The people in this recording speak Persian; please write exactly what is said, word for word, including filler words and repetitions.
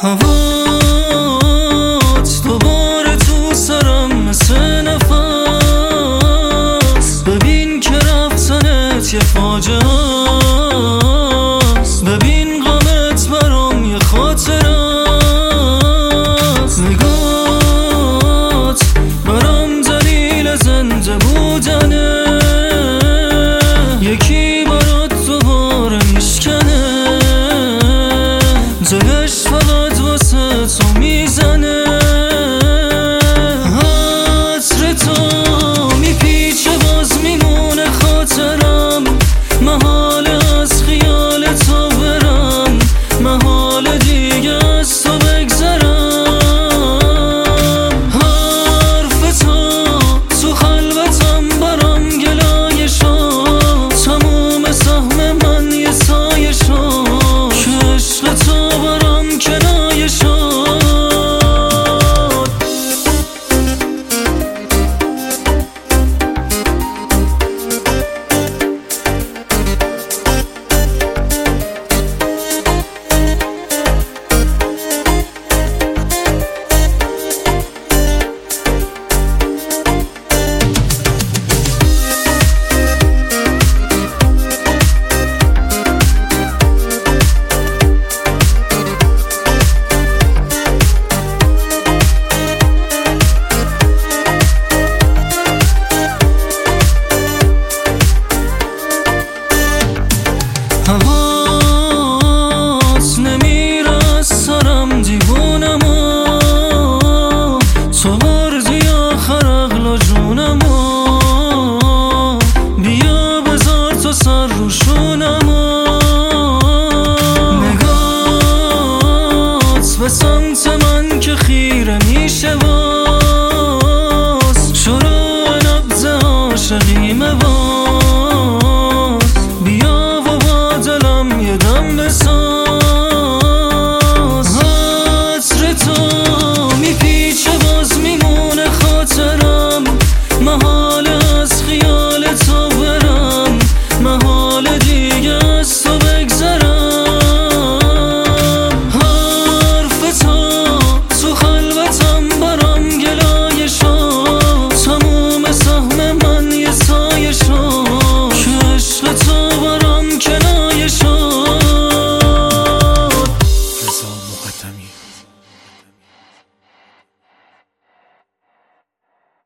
هوات دوباره تو سرم مثل نفس، ببین که رفتنت یه فاجعه است، ببین غمت برام یه خاطره است، نگات برام دلیل زنده بودنه، یکی برات دوباره میشکنه، دلش فقط واسه تو میزنه، عطر تو میپیچه باز میمونه خاطرم، محال از خیال تو برم، محال دیگه از تو بگذرم، حرف تو تو خلوتم برام گلایه شد، تموم سهم من یه سایه شد، که عشق تو برام کنایه شد. هوات نمیره از سرم دیوونمو، تو بردی آخر عقل و جونمو، بیا بذار تو سر رو شونمو، نگات به سمت من که خیره میشه باز، شروع نبض عاشقی